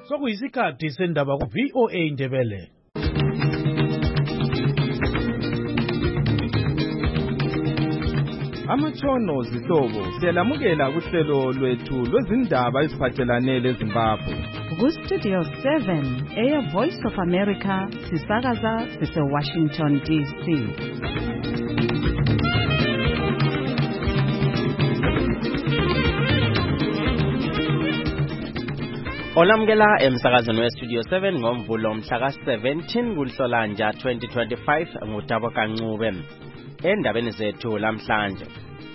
Sokuyisikhathi sendaba ku VOA Indebele. Amatshono zihlobo siyalamukela kuhlelo lwethu lwezindaba eziphathelane leZimbabwe. Ku-Studio 7 Air Voice of America sisakaza sise-Washington DC. Olamukela emsakazweni weStudio 7 ngomvulo mhla ka-17 kuNhlolanja 2025 nguTabo Kancube. Endabeni zethu lamhlanje.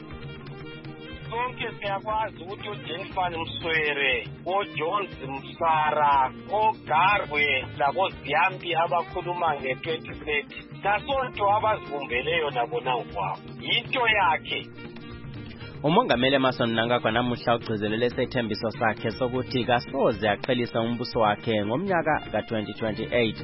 Sonke siyakwazi ukuthi uJennifer Mswere, oJones Msara, oGarwe laboZiyambi abakhuluma nge-2030 kasonto abazibumbeleyo nabona ngokwabo. Yinto yakhe. Umongameli Emmerson Mnangagwa namuhla ugcizelele isethembiso sakhe sokuthi kasoze aqhelisa umbuso wakhe ngomnyaka ka-2028.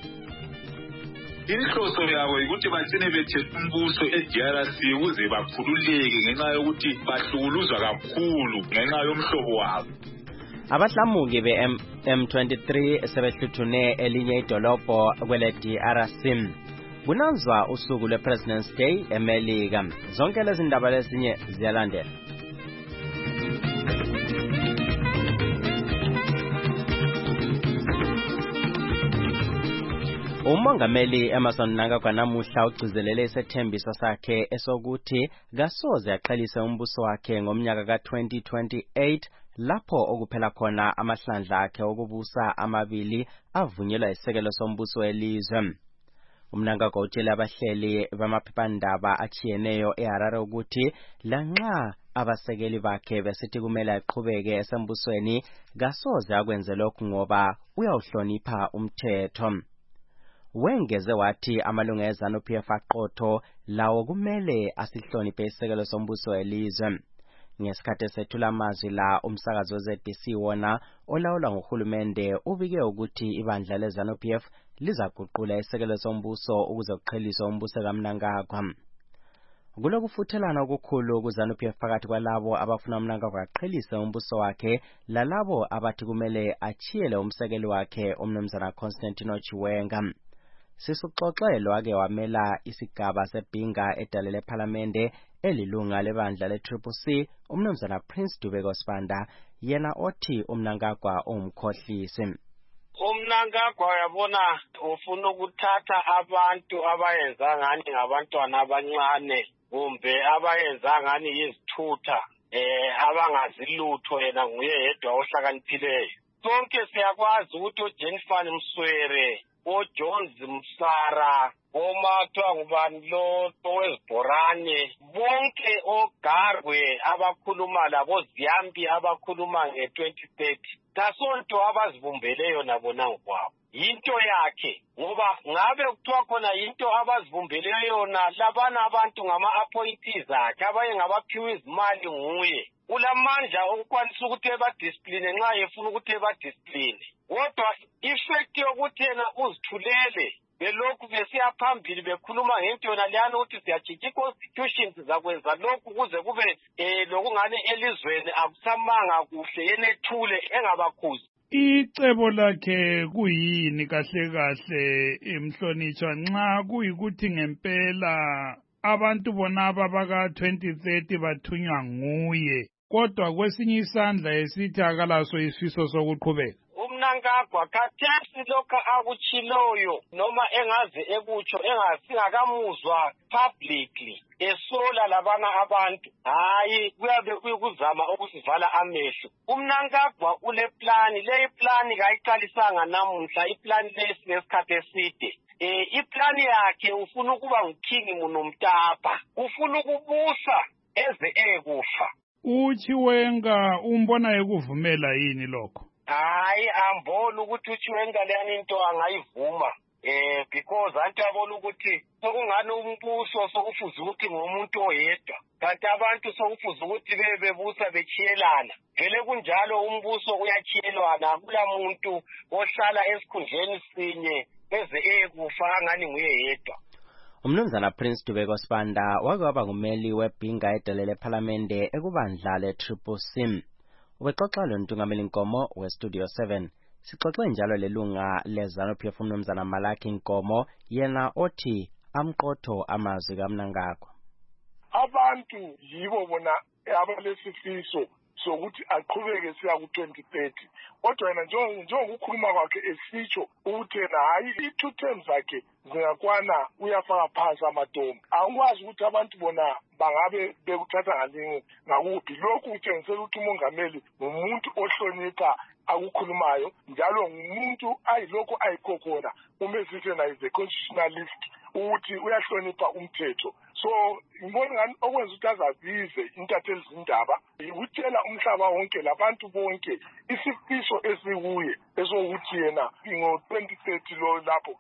Inhloso yabo ukuthi bagcine bethethe umbuso eDRC ukuze bakhululeke ngenxa yokuthi bahlukuluzwa kakhulu ngenxa yomhlobo wabo. Abahlamuki be-M23 sebehluthune elinye idolobho kwele DRC. Kunanzwa usuku lwe-President's Day eMelika. Zonke lezi ndaba lezinye ziyalandela. Umongameli Emmerson Mnangagwa namuhla ugcizelele isethembiso sakhe esokuthi kasoze aqhelise umbuso wakhe ngomnyaka ka-2028 lapho okuphela khona amahlandla akhe okubusa amabili avunyelwa isekelo sombuso welizwe. Umnangagwa utshele abahleli bamaphephandaba achiyeneyo eHarare ukuthi lanxa abasekeli bakhe besithi kumele aqhubeke esembusweni kasoze akwenze lokhu ngoba uyawuhlonipha umthetho. Wengeze wathi amalunga eZANU-PF aqotho lawo kumele asihloniphe isekelo sombuso welizwe. Ngesikhathi sethula amazwi la umsakazo weZBC wona olawulwa nguhulumende ubike ukuthi ibandla leZANU-PF lizaguqula isekelo sombuso ukuze kuqheliswe umbuso kaMnangagwa. Kulokufuthelana okukhulu kuZANU-PF phakathi kwalabo abafuna uMnangagwa aqhelise umbuso wakhe lalabo abathi kumele achiyele umsekeli wakhe umnumzana Constantino Chiwenga. Sisuxoxelo ake wamela isigaba sebhinga edalele ePhalamende elilunga lebandla le-CCC umnumzana Prince Dubeko Sibanda yena othi uMnangagwa ungumkhohlisi. UMnangagwa yabona ufuna ukuthatha abantu abayenza ngani ngabantwana abancane kumbe abayenza ngani yizithutha abangazilutho yena nguye yedwa ohlakaniphileyo. Sonke siyakwazi ukuthi uJennifer Mswere, oJones Msara, oMathwa ngubani lo wezibhorane, bonke oGarwe abakhuluma laboZiyambi abakhuluma nge-2030 kasonto abazibumbeleyo nabona ngokwabo. Yinto yakhe ngoba ngabe kuthiwa khona yinto abazibumbeleyo yona labana abantu ngama-appointees akhe abaye ngabaphiwa izimali nguye. Ulamandla okukwanisa ukuthi ebadiscipline nxa efuna ukuthi ebadiscipline. Kodwa ifect yokuthi yena uzithulele belokhu besiya phambili bekhuluma ngento yona leyana ukuthi siyatshintsha i-constitution sizakwenza lokhu kuze kube lokungane elizweni akusamanga kuhle yena ethule engabakhuzi. Icebo lakhe kuyini kahle kahle imhlonitshwa nxa kuyikuthi ngempela abantu bonaba baka-2030 bathunywa nguye kodwa kwesinye isandla esithi akalaso isifiso sokuqhubeka? UMnangagwa khathesi lokho akutshiloyo noma engaze ekutsho engasingakamuzwa publicly esola labana abantu hayi kuyabe kuyikuzama ukusivala amehlo. UMnangagwa ule plani, le plani kayiqalisanga namuhla, iplani lesikhathi eside. Iplani yakhe ufuna ukuba nguking munomtapa, ufuna ukubusa eze ekufa. uChiwenga umbona ekuvumela yini lokho? Hayi ambona ukuthi uChiwenga leyani into angayivuma because anti abona ukuthi sokungani umbuso sokufuza ukuthi ngomuntu oyedwa kanti abantu sokufuza ukuthi bebusa bechiyelana. Vele kunjalo umbuso uyachiyelwana, akula muntu ohlala esikhundleni sinye eze ekufa ngani nguye yedwa. Umnumzana Prince Dubeko Sibanda wake waba ngumeli webhinga edelele ePhalamende ekubandla le-CCC. Ubexoxa lo ntungameli Nkomo weStudio 7 Sixoxe njalo lelunga leZANU-PF uMnumzana Malaki Nkomo yena othi amqotho amazwi kaMnangagwa. Abantu yibo bona abalesifiso sokuthi aqhubeke siya ku-2030 kodwa yena njengokukhuluma kwakhe esitsho ukuthi yena hayi i-2 terms zakhe zingakwana uyafaka phansi amadomo. Angikwazi ukuthi abantu bona bangabe bekuthatha ngakuphi. Lokhu kutshengisela ukuthi umongameli ngumuntu ohlonipha akukhulumayo njalo ngumuntu ayilokho ayikhokhona umesithena is a constitutionalist ukuthi uyahlonipha umthetho. So ngibona ngani okwenza ukuthi azabize intatheli zindaba ukutshela umhlaba wonke labantu bonke isifiso esikuye esokuthi yena ngo-2030 lo lapho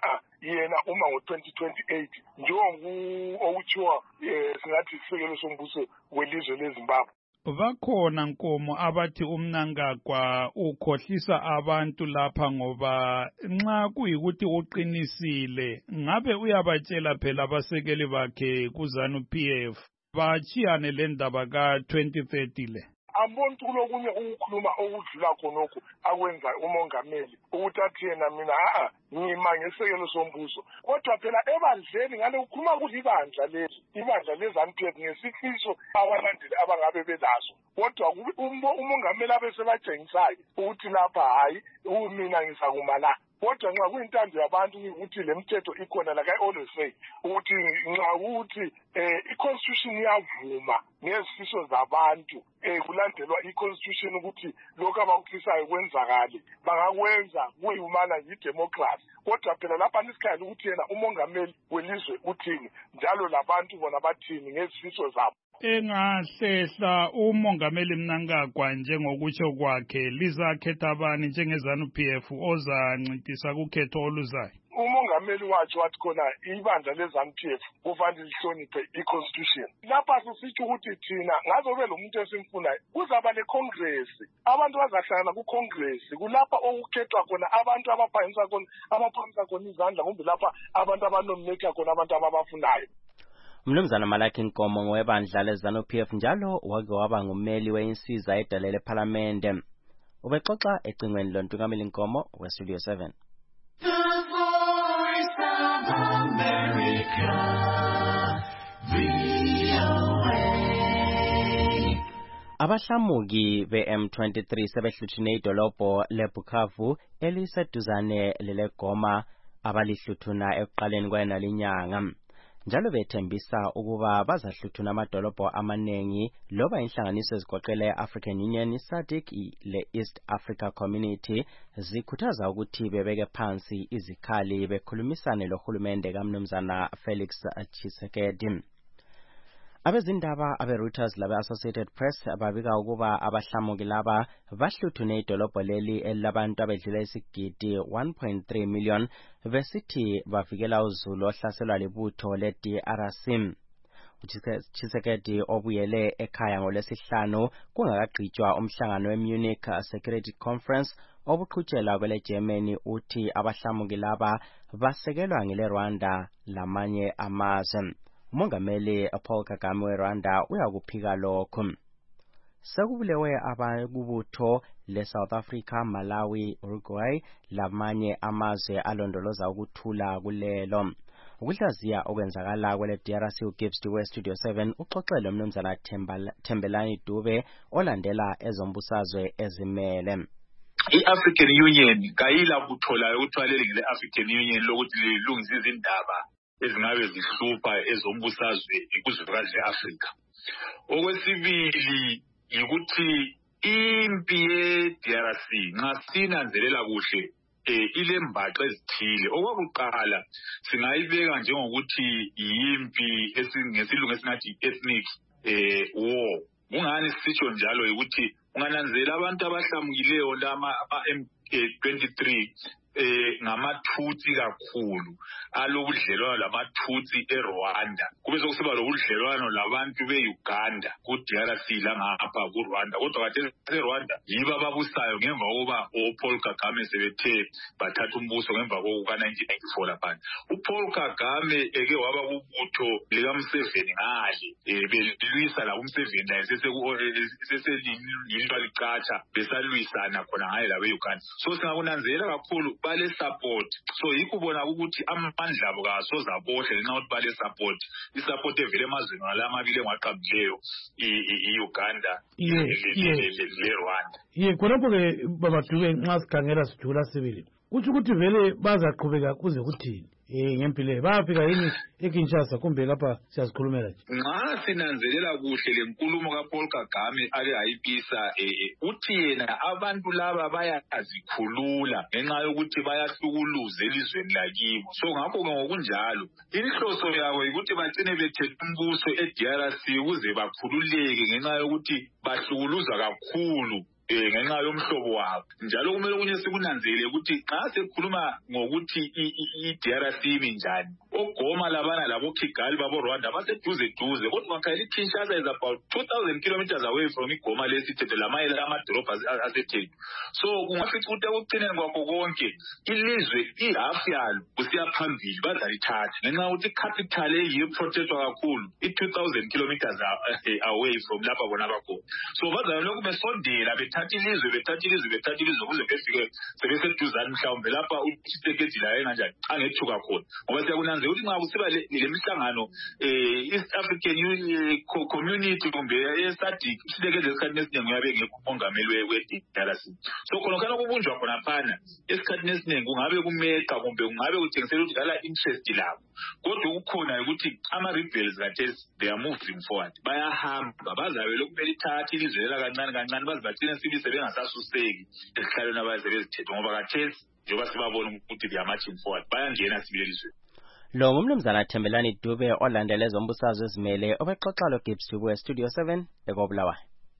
yena uma ngo-2028 njengoku okutshiwa singathi isekelo sombuso welizwe leZimbabwe. Bakhona Nkomo abathi uMnangagwa ukhohlisa abantu lapha ngoba nxa kuyikuthi uqinisile ngabe uyabatshela phela abasekeli bakhe kuZANU-PF bachiyane le ndaba ka-2030 le. Amboni kulokunye ukukhuluma okudlula khonokho akwenza umongameli ukuthi athi yena mina ngima ngesekelo sombuso kodwa phela ebandleni ngale ukhuluma kulibandla leli ibandla leZANU-PF ngesifiso abalandeli abangabe belazo kodwa umongameli abesebatshengisayo ukuthi lapha hayi mina ngizakuma la kodwa nxa kuyintando yabantu ukuthi le mithetho ikhona like I always say ukuthi nxa ukuthi i-constitution iyavuma ngezifiso zabantu kulandelwa i-constitution ukuthi lokho abakufisayo kwenzakale bangakwenza kuyimana yi-democracy kodwa phela lapha nisikhayela ukuthi yena umongameli welizwe uthini njalo labantu bona bathini ngezifiso zabo. Engahlehla umongameli Mnangagwa njengokutsho kwakhe lizakhetha abani njengeZANU-PF ozancintisa kukhetho oluzayo. Umongameli wathi khona ibandla leZANU-PF kufanele lihloniphe i-constitution. Lapha sisitsho ukuthi thina ngazobe lo muntu esimfunayo kuzaba le-congress abantu bazahlangana ku-congress kulapha okukhethwa khona abantu abaphakamisa khona izandla kumbe lapha abantu abanominate khona abantu ababafunayo. Mnumzana Malaki Nkomo ngowebandla leZANU-PF njalo wake waba ngumeli weinsiza edalele ePhalamende. Ubexoxa ecingweni loNtungameli Nkomo weStudio 7. The Voice of America, VOA. Abahlamuki be-M23 sebehluthune idolobho leBukavu eliseduzane leleGoma abalihluthuna ekuqaleni kwayonalinyanga. Njalo bethembisa ukuba bazahluthuna amadolobho amanengi loba inhlanganiso ezigoqela African Union, SADC le-East Africa Community zikhuthaza ukuthi bebeke phansi izikhali bekhulumisane lohulumende kaMnumzana Felix Tshisekedi. Abezindaba abe-Reuters labe-Associated Press babika ukuba abahlamuki laba bahluthune idolobho leli elabantu abedlula isigidi 1.3 million besithi bavikela uzulu ohlaselwa libutho le-DRC. uTshisekedi obuyele ekhaya ngolwesihlanu kungakagqitshwa umhlangano weMunich Security Conference obuqhutshela kwele-Germany uthi abahlamuki laba basekelwa ngele-Rwanda lamanye amazwe. Umongameli Paul Kagame weRwanda uyakuphika lokhu. Sekubulewe abakubutho le-South Africa, Malawi, Uruguay lamanye amazwe alondoloza ukuthula kulelo. Ukuhlaziya okwenzakala kwele-DRC uGibbs weStudio 7 uxoxele uMnumzana Thembelani Dube olandela ezombusazwe ezimele. I-African Union kayila butholayo ukuthwalele ngele-African Union lokuthi lilungise izindaba ezingabe zihlupha ezombusazwe ikuzwekazi le-Afrika. Okwesibili yikuthi impi ye-DRC nxa sinanzelela kuhle ilembaxa ezithile. Okwakuqala singayibeka njengokuthi yimpi ngesilungu esingathi ethnic war. Kungani sisitsho njalo yikuthi ungananzela abantu abahlamukileyo lama ama-M23 ngamathuthi kakhulu alobudlelwano lamathuthi eRwanda kube sokusiba lobudlelwano labantu beUganda ku-DRC langapha kuRwanda kodwa kade eRwanda yibo ababusayo ngemva kokuba uPaul Kagame sebethe bathatha umbuso ngemva kokuka-1994 lapha uPaul Kagame eke waba kubutho likaMseveni ngale belwisa la uMseveni la seselilwa licatsha besalwisana khona ngaye labe-Uganda so singakunanzelela kakhulu bale support so yikho ubona ukuthi amandla abo kasoze abohle ngenxa yokuthi bale support isupport evele emazweni ngala amabili engaqambileyo i-Uganda le-Rwanda khonapho-ke babaduke nxa sikhangela sijula sibili kutsho ukuthi vele bazaqhubeka kuze kuthini ngempilo bayafika yini eKinshasa kumbe lapha siyazikhulumela nje nxa sinanzelela kuhle le nkulumo kaPaul Kagame ake ayibisa uthi yena abantu laba bayazikhulula ngenxa yokuthi bayahlukuluza elizweni lakibo so ngakho-ke ngokunjalo inhloso yabo ukuthi bagcine bethethe umbuso eDRC ukuze bakhululeke ngenxa yokuthi bahlukuluza kakhulu ngenxa yomhlobo wabo njalo kumele kunye sikunanzele ukuthi nxa sekhuluma ngokuthi i-DRC minjani ogoma labana labo Kigali babo Rwanda baseduze kodwa ngakhayeli Kinshasa is about 2,000 kilometers away from igoma lesithethe lamayela amadolobha asethedu so kungafica ukuthi ekugcineni kwakho konke ilizwe ihafu yalo kusiya phambili bazalithatha ngenxa yokuthi capital eyiyo protectwa kakhulu i-2,000 kilometers away from lapha bona bakhona so bazalokhu besondela bethatha ilizwe kuze befike sebeseduzane mhlawumbe lapha uThixekedi la enganjani angethuka khona ngoba siyakunanzela ukuthi nxa kusiba le mihlangano East African Community kumbe eSADC uThixekedi esikhathini esiningi uyabe ngekho umongameli we-DRC so khona kubunjwa khona phana esikhathini esiningi kungabe kumeqa kumbe kungabe kuthengisela ukuthi dala interest labo kodwa ukukhona ukuthi ama-rebels kathesi they are moving forward bayahamba bazabe lokhu belithatha ilizwe lela kancane bazibagcine sibi sebengasasuseki esihlalweni abaze bezithethe ngoba kathesi njengoba sibabona ukuthi they are marching forward bayangena sibili elizweni lo ngumnumzana Thembelani Dube olandela ezombusazwe ezimele obexoxa lo Gibbs Dubu Studio 7 ekobulawayo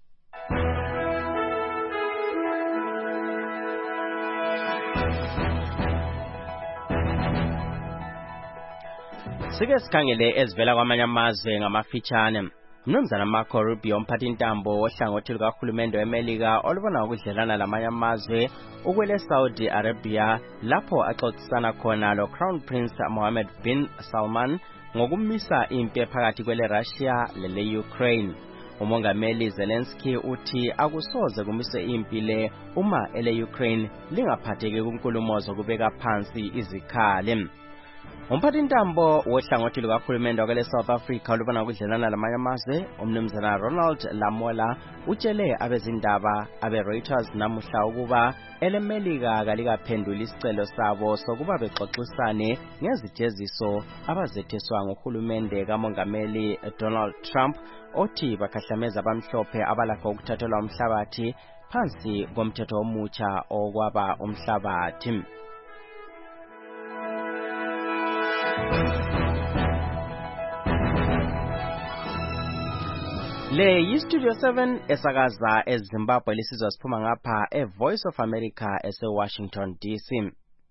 Sike sikhangele ezivela kwamanye amazwe ngamafitshane Mnumzana Marco Rubio umphathintambo ohlangothi lukahulumende weMelika olubona ukudlelana lamanye amazwe ukwele Saudi Arabia lapho axoxisana khona lo Crown Prince Mohammed bin Salman ngokumisa impi phakathi kwele Russia lele Ukraine. Umongameli Zelensky uthi akusoze kumise impi le uma ele Ukraine lingaphatheki kunkulumo zokubeka phansi izikhali. Umphathintambo wohlangothi lukahulumende wakele South Africa olubona ukudlelana lamanye amazwe umnumzana Ronald Lamola utshele abezindaba abe-Reuters namuhla ukuba eleMelika kalikaphendula isicelo sabo sokuba bexoxisane ngezijeziso abazetheswa nguhulumende kamongameli Donald Trump othi bakhahlameza abamhlophe abalakho ukuthathelwa umhlabathi phansi komthetho omutsha okwaba umhlabathi. Le yi-Studio 7 esakaza eZimbabwe lisizwa siphuma ngapha eVoice of America ese-Washington DC.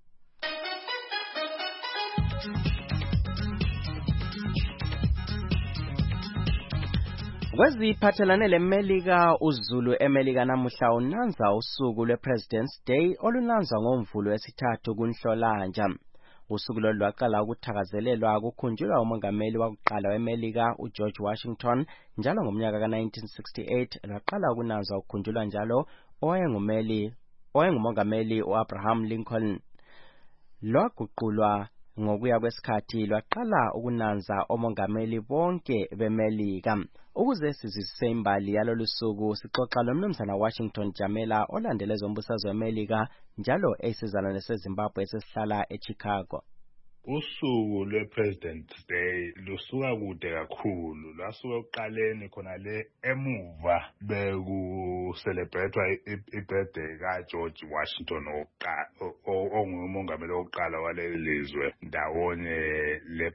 Kweziphathelane leMelika uZulu eMelika namuhla unanza usuku lwe-President's Day olunanzwa ngoMvulo wesithathu kuNhlolanja. Usuku lolu lwaqala ukuthakazelelwa kukhunjulwa umongameli wakuqala weMelika uGeorge Washington njalo ngomnyaka ka-1968 lwaqala ukunanzwa ukukhunjulwa njalo owayengumongameli uAbraham Lincoln. Lwaguqulwa ngokuya kwesikhathi lwaqala ukunanza omongameli bonke beMelika. Ukuze sizwisise imbali yalolu suku sixoxa lomnumzana Washington Jamela olandela ezombusazwe weMelika njalo esizalwane seZimbabwe esesihlala eChicago. Usuku lwe-President's Day lusuka kude kakhulu lwasuka ekuqaleni khona le emuva beku-celebratewa i-birthday kaGeorge Washington ongumongameli wokuqala waleli lizwe ndawonye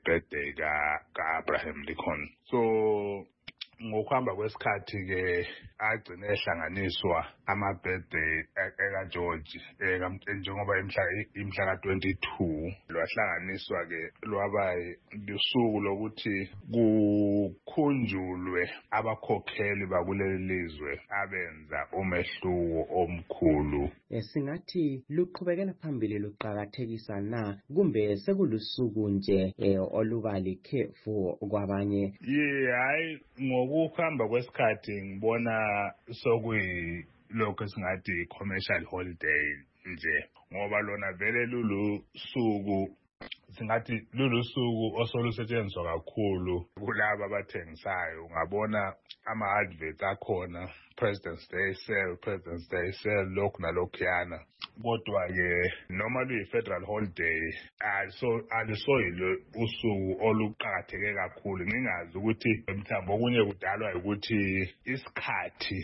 le-birthday ka-Abraham Lincoln. So ngokuhamba kwesikhathi-ke agcine ehlanganiswa ama-birthday eka-George njengoba imhla ka-22 lwahlanganiswa-ke lwaba lusuku lokuthi kukhunjulwe abakhokheli bakuleli lizwe abenza umehluko omkhulu. Singathi luqhubekela phambili luqakathekisa na kumbe sekulusuku nje oluba likhefu kwabanye? Hayi, ngokuhamba kwesikhathi ngibona sokuyilokho esingathi commercial holiday nje, ngoba lona vele lulusuku singathi lulusuku osolusetshenziswa kakhulu kulabo abathengisayo. Ungabona ama-adverts akhona, President's Day sale, lokhu nalokhuyana. Kodwa-ke noma luyi-federal holiday alisoyilo usuku oluqakatheke kakhulu. Ngingazi ukuthi mhlawumbe okunye kudalwa ukuthi isikhathi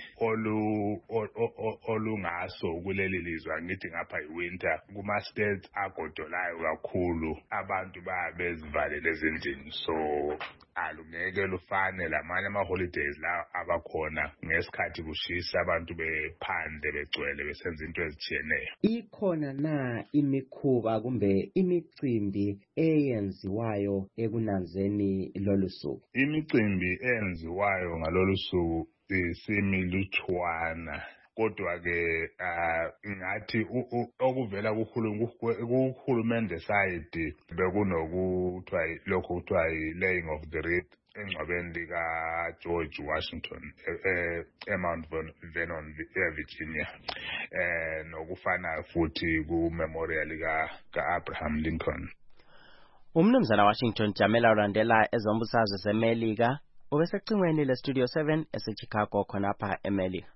olungaso kuleli lizwe, angithi ngapha i-winter, kuma-states agodolayo kakhulu abantu babezivalele ezindlini, so alungeke lufane lamanye ama-holidays la abakhona ngesikhathi kushisa abantu bephandle begcwele besenza into ezitshiyeneyo. Ikhona na imikhuba kumbe imicimbi eyenziwayo ekunanzeni lolu suku? Imicimbi eyenziwayo ngalolu suku isimilutshwana, kodwa-ke ngathi okuvela kuhulumende side bekunokuthiwa lokho kuthiwa yi-laying of the wreath engcwabeni lika-George Washington eMount Vernon, Virginia, nokufanayo futhi ku-memorial ka-Abraham Lincoln. Umnumzana Washington Jamela ulandela ezombusazwe zeMelika ubesecingweni le-Studio 7 eseChicago khonapha eMelika.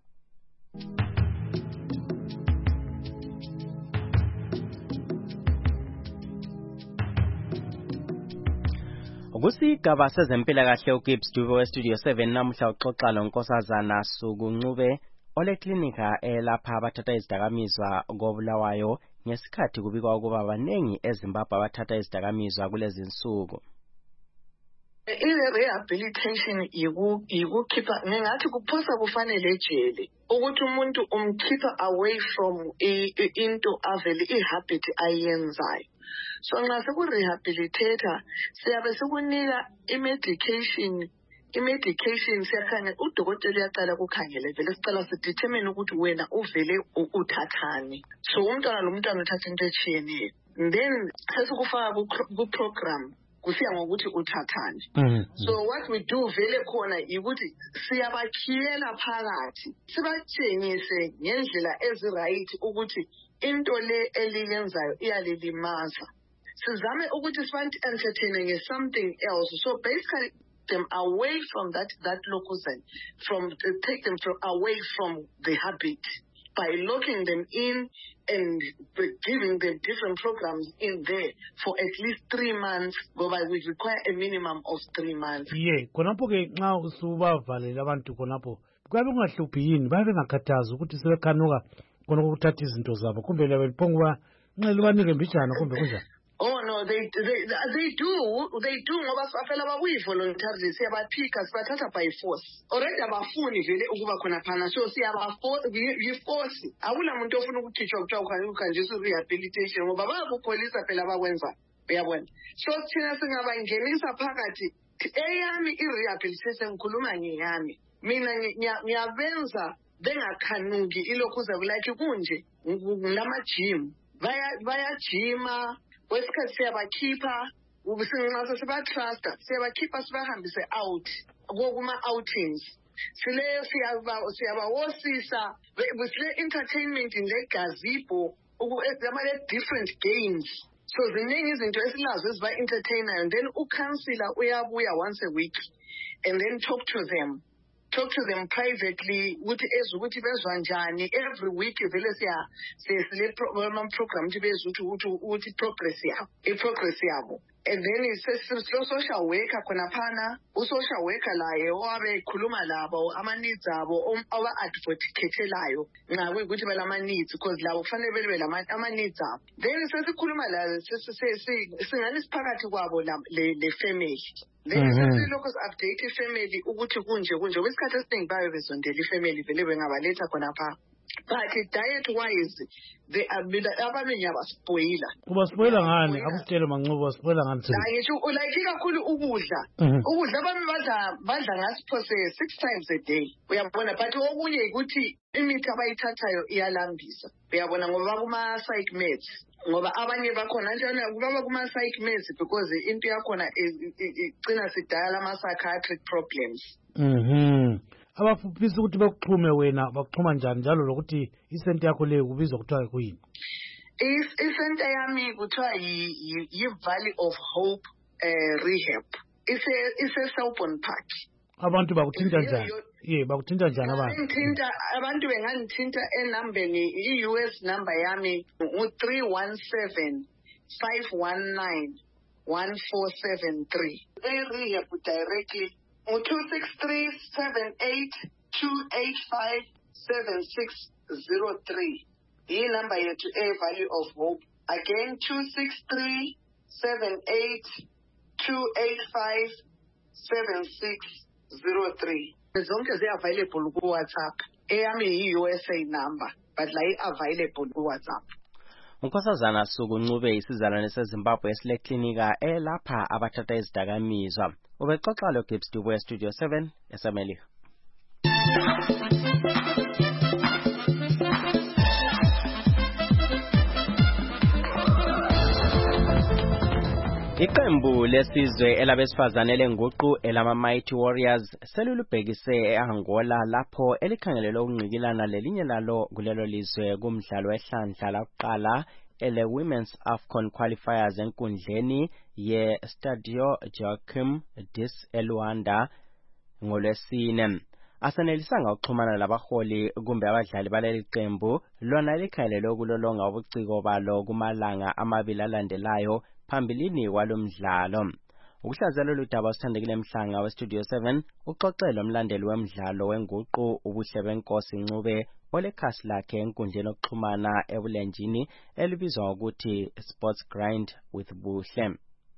Kusigaba sezempilakahle uGibbs Dube we-Studio 7 namuhla uxoxa loNkosazana Suku Ncube oleklinika elapha abathatha izidakamizwa koBulawayo ngesikhathi kubikwa ukuba abanengi eZimbabwe abathatha izidakamizwa kulezi insuku. I-rehabilitation yikukhipha, ngingathi kuphosa kufanele ejele ukuthi umuntu umkhipha away from into avele i-habit ayenzayo. So nxa sekurehabilitator siyabe sikunika i-medication siyakhangela, udokotela uyaqala kukhangele vele sicala sidetermine ukuthi wena uvele uthathani. So umntwana uthatha into etshiyeneyo, then sesikufaka ku-program kusiya ngokuthi uthathani. So what we do vele khona yikuthi siyabakhiyela phakathi sibatshengise ngendlela eziright ukuthi into le eliyenzayo iyalilimaza. Sizame ukuthi sibantu-entertaine nge-something else. So basically them away from that locus, take them away from the habit by locking them in and giving them different programs in there for at least 3 months, whereby we require a minimum of 3 months. Yeah, khonapho ke nxa usubavalele abantu khonapho kuyabe kungahluphi yini, bayabe ngakhathaza ukuthi sebekhanuka khona ukuthatha izinto zabo kumbe labephonguba nxa libanike mbijana kumbe kunjani? Oh no, they do ngoba safela bakuyi-voluntarily siyabaphika sibathatha by force. Already abafuni vele ukuba khona phana, so siyabaforce. Akula muntu ofuna ukukhitshwa kuthiwa ukhanjiswa i-rehabilitation ngoba bayakupholisa phela bakwenza, uyabona. So thina singabangenisa phakathi. Eyami i-rehabilitation ngikhuluma ngeyami. Mina ngiyabenza bengakhanuki ilokhuza kulike kunje ngilama-gym. Bayajima kwesikhathi siyabakhipha nxa sibatrusta siyabakhipha sibahambise out kuma-outings. Siyabawosisa sile-entertainment le-gazebo different games. So ziningi izinto esilazo eziba-entertainayo, and then ucounselor uyabuya once a week and then talk to them privately ukuthi bezwa njani. Every week vele sile program ukuthi bezwe ukuthi progress yabo. And then social worker khona phana, u-social worker laye owabe khuluma labo ama-needs abo aba-advocatelayo nxa kuyikuthi balama-needs, because labo kufanele bebe ama-needs abo. Then sesikhuluma layo singani siphakathi kwabo le family. then sesilokhu si-update ifamily ukuthi kunje kwesikhathi esiningi bayo bezondela ifamily vele bengabaletha khonapha. But diet wise abaningi abaspoila. Ubaspoila ngani? Akusitshele Mancubo baspoila ngani? Ngisho like kakhulu ukudla. Ukudla abami badla ngasiphose 6 times a day. Uyabona, but okunye ukuthi imithi abayithathayo iyalambisa. Uyabona ngoba kuma psych meds. Ngoba abanye bakhona njalo kubaba kuma psych meds because into yakhona igcina sidala ama psychiatric problems. Abafisa ukuthi bakuxhume wena bakuxhuma njalo lokuthi isente yakho leyo kubizwa kuthiwa kuyini? Isente yami kuthiwa yi-Valley of Hope Rehab. Ise-Selborne Park. Abantu bakuthinta njani? Bakuthinta njani abantu? Abantu bengangithinta enambeni i-US number yami u-317 519 1473. E-rehab directly. 263-78-285-7603. Iyi number yethu Valley of Hope. Again 263-78-285-7603. Zonke zi-available ku WhatsApp. Eyami yi-USA number, but la i-available ku WhatsApp. Unkosazana Suku-Ncube isizalwane seZimbabwe esileklinika elapha abathatha izidakamizwa. Ubexoxa lo Gibbs Dubo Studio 7 eSamelika. Iqembu lesizwe elabesifazane lenguqu elama Mighty Warriors selulubhekise eAngola lapho elikhangelele ukungqikilana lelinye lalo kulelo lizwe kumdlalo wehlandla lakuqala ele Women's AFCON qualifiers enkundleni ye Stadio Joaquim Dias eLuanda ngolwesine. Asenelisanga ukuxhumana labaholi kumbe abadlali baleli qembu lona likhangelele ukulolonga ubuciko balo kumalanga amabili alandelayo phambilini kwalomdlalo. Ukuhlazela ludaba sithandekile Mhlanga weStudio 7 uxoxela umlandeli wemidlalo wenguqu ubuhle benkosi Ncube olekhasi lakhe enkundleni yokuxhumana ebulenjini elibizwa ukuthi Sports Grind with Buhle.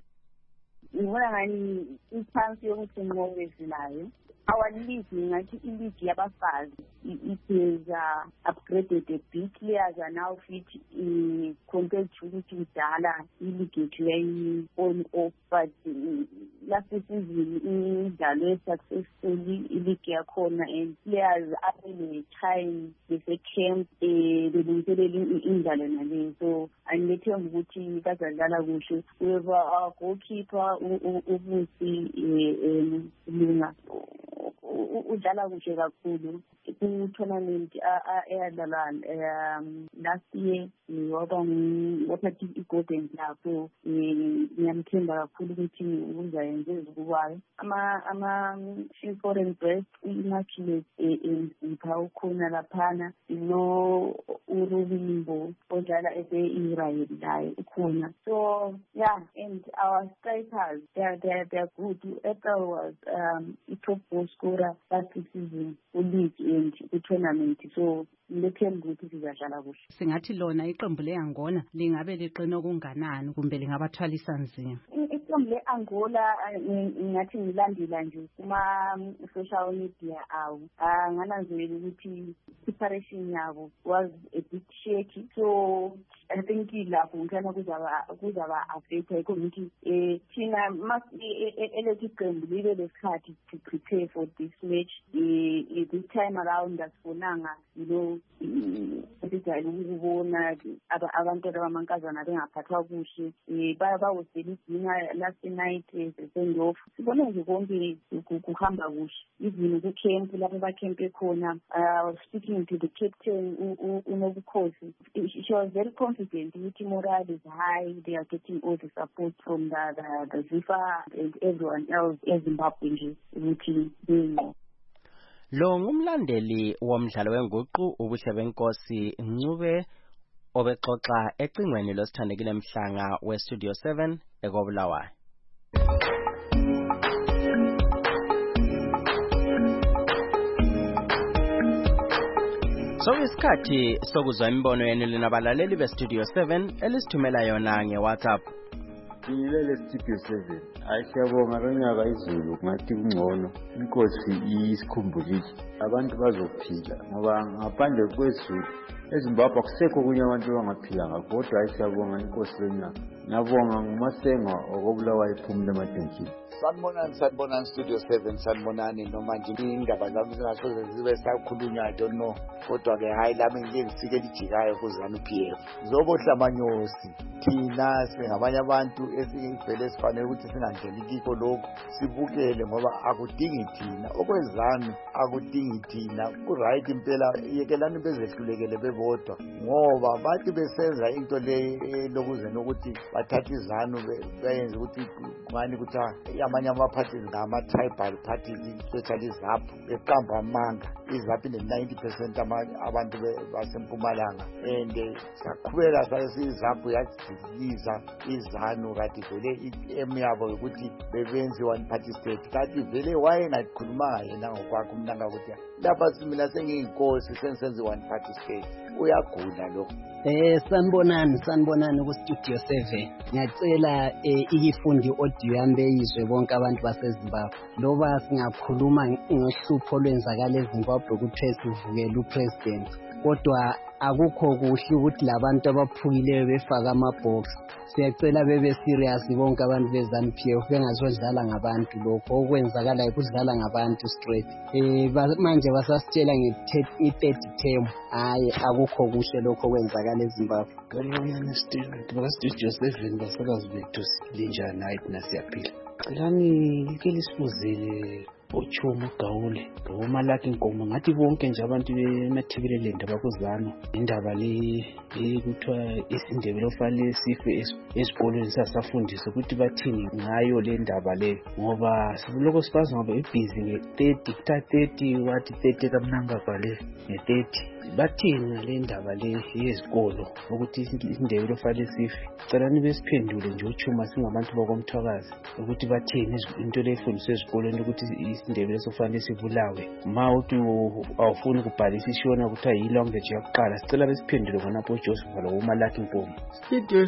Ngibona ngani ichance yokuthi Ncube sinayo. Our league, ngathi league yabafazi, it is upgraded a bit. Players are now fit compared to ukuthi kudala league yethu on off, but last season idlalwe successfully league yakhona and players are time bese camp belungiselela indlalo nale. So angithemba ukuthi bazadlala kuhle. We have our goalkeeper ubusi Lunga. Udlala kuhle kakhulu ku-tournament eyadlala last year waphatha i-golden lapho ngiyamthemba kakhulu ukuthi uzayenza ezikubayo ama-few foreign breast i-immaculate mpha ukhona laphana lo uRubimbo odlala ese-Israel laye ukhona. So yeah, and our strikers they're good. April was top goal scorer last season league and tournament. So lethemba ukuthi sizadlala kuhle. Singathi lona iqembu leAngola lingabe liqina okunganani kumbe lingabathwalisa nzima? Iqembu leAngola ngathi ngilandela nje kuma social media awu ngananzelela ukuthi preparation yabo was a bit shaky. So I think lapho ngithana kuzaba affect ukuthi thina elethi iqembu libe lesikhathi to prepare for this match. This time around asifonanga esijayele ukubona abantu abamankazana bengaphathwa kuhle bawuselidinga last night send off. Sibone nje konke kuhamba kuhle even ku-camp lapho bakempe khona. I was speaking to the captain uNobukhosi. She was very confident ukuthi morale is high. They are getting all the support from the FIFA and everyone else eZimbabwe nje ukuthi Lo ngumlandeli womdlalo wenguqu ubuhle benkosi Ncube obexoxa ecingweni losithandekile Mhlanga weStudio 7 eKobulawayo. So isikhathi sokuzwa imbono yenu linabalaleli beStudio 7 elisithumela yona ngeWhatsApp. ngilele Studio 7. Hayi siyabonga lonyaka izulu ngathi kungcono. Inkosi isikhumbulile. Abantu bazophila ngoba ngaphandle kwezulu eZimbabwe akusekho kunye abantu abangaphila ngakho kodwa hayi siyabonga inkosi lonyaka. Ngiyabonga nguMasenga okobulawa iphumule emadentshini. Sanibonani Studio 7 sanibonani noma nje indaba zami zingasoze zibe sakhulunywa I don't know kodwa ke hayi lami ngike ngisike lijikayo kuzana uPF zobohlamanyosi thina singabanye abantu esivele sifanele ukuthi singangeni kiko lokho sibukele ngoba akudingi thina okwezami akudingi thina ku-right impela yekelani bezehlulekele bebodwa ngoba bathi besenza into le lokuzena ukuthi bathatha izanu beyenze ukuthi ngani ukuthi amanye ama-parties ngama-tribal parties especially izaphu beqamba amanga izaphu ine-90% abantu basempumalanga and siyaqhubeka sayizaphu yadiliza izanu kanti vele i-aim yabo yokuthi bebenze one party state kanti vele wayengakhulumanga yena ngokwakho umnanga ukuthi lapha mina sengiyinkosi sengisenze one party state uyagula lokho. Sanibonani ku-Studio 7. Ngiyacela iyifundi audio yami beyizwe bonke abantu baseZimbabwe. Loba singakhuluma ngohlupho lwenzakala eZimbabwe ukuthi sivukele upresident. Kodwa akukho kuhle ukuthi labantu abaphukileyo befaka ama-box. Siyacela bebe serious bonke abantu beZANU-PF bengazodlala ngabantu lokho okwenzakala ukudlala ngabantu straight. Manje basasitshela nge-30 term. Hayi akukho kuhle lokho kwenzakala eZimbabwe. Ngiyabona Studio 7 basakazi bethu linjani hayi thina siyaphila. Celani ke lisibuzele uChomo Gawule ngomalaki inkomo ngathi bonke nje abantu bemathibelelenda bakuzana indaba le kuthiwa isindebele ofale sife esikolweni sasafundisa ukuthi bathini ngayo le ndaba le ngoba siloko sibaza ngoba ibhizi nge-30 kutha-30 wathi 30 kaMnangagwa le nge-30 bathini ngale ndaba le yezikolo ukuthi isindebele ofale sife. Celani besiphendule nje uChuma singabantu bakomthwakazi ukuthi bathini into le efundiswa ezikolweni ukuthi isindebele sofanele sibulawe ma uthi awufuni ukubhalisa ishona kuthiwa yi-language yakuqala. Sicela besiphendule khonapho uJoseph lo umalaki inkomo. Studio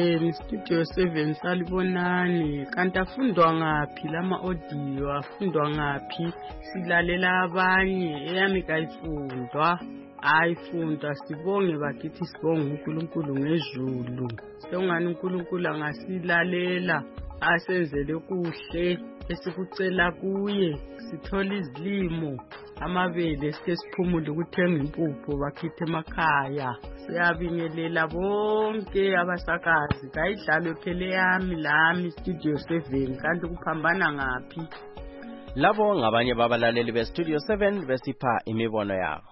7 salibonani kanti afundwa ngaphi lama-audio afundwa ngaphi silalela abanye eyami kayifundwa ayifunda sibonge bakithi sibonge uNkulunkulu ngezulu sengani uNkulunkulu angasilalela asenzele kuhle esikucela kuye sithola izilimo amabele sike siphumule ukuthenga impuphu bakhithe emakhaya. Siyabingelela bonke abasakazi kayidlalwe phele yami lami Studio 7 kanti kuphambana ngaphi. Labo ngabanye babalaleli beStudio 7 besipha imibono yabo.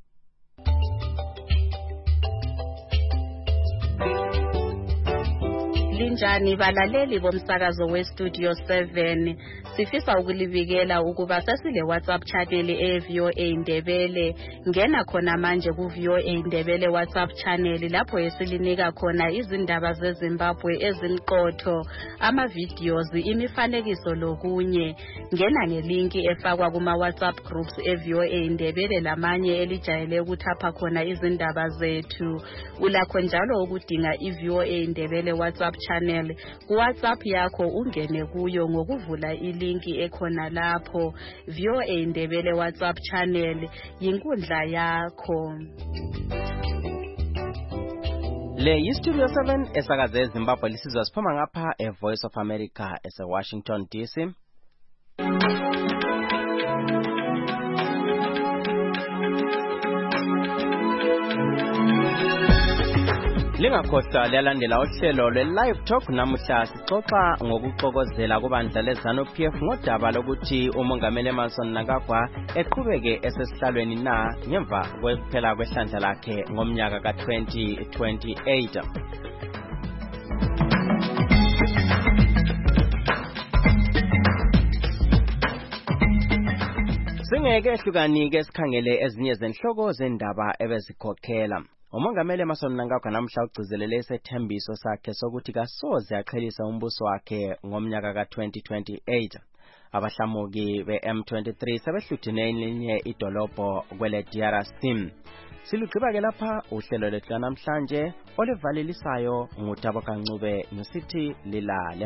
Linjani balaleli bomsakazo weStudio 7 sifisa ukulibikela ukuba sasile WhatsApp channel eVOA Ndebele. Ngena khona manje kuVOA Ndebele WhatsApp channel lapho esilinika khona izindaba zeZimbabwe ezimqotho, ama videos, imifanekiso lokunye. Ngena ngelinki efakwa kuma WhatsApp groups eVOA Ndebele lamanye elijayele ukuthapha khona izindaba zethu. Ulakho njalo ukudinga iVOA Ndebele WhatsApp channel ku WhatsApp yakho ungene kuyo ngokuvula ilinki ekhona lapho. VOA Ndebele WhatsApp channel yinkundla yakho. Le yiStudio 7 esakaze eZimbabwe lisizwa siphuma ngapha eVoice of America eseWashington DC. Lingakhohlwa liyalandela uhlelo lwe-Live Talk namuhla sixoxa ngokuxokozela kubandla leZANU-PF ngodaba lokuthi umongameli Emmerson Mnangagwa eqhubeke esesihlalweni na ngemva kokuphela kwehlandla lakhe ngomnyaka ka-2028. Singeke ehlukanike sikhangele ezinye zenhloko zendaba ebezikhokhela. Umongameli Emmerson Mnangagwa namhla ugcizelele isethembiso sakhe sokuthi kasoze aqhelise umbuso wakhe ngomnyaka ka-2028. Abahlamuki be-M23 sebehluthine elinye idolobho kwele DRC. Silugqiba ke lapha uhlelo lethu namhlanje olivalelisayo nguThabo Kancube nosithi lilale.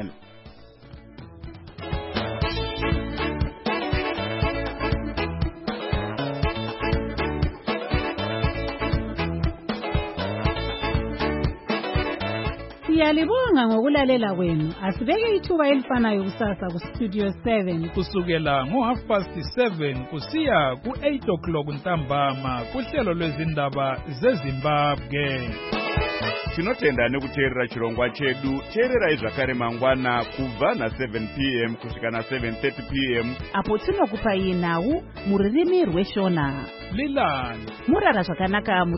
Siyalibonga ngokulalela kwenu. Asibeke ithuba elifanayo kusasa ku Studio 7 kusukela ngo7:30 kusiya ku8 ntambama kuhlelo lwezindaba zeZimbabwe. Tinotenda nekuteerera chirongwa chedu. Teerera zvakare mangwana kubva na7 p.m. kusvika na7:30 p.m. apo tinokupa nawu muririmi rweshona. Lilani Murara zvakanaka.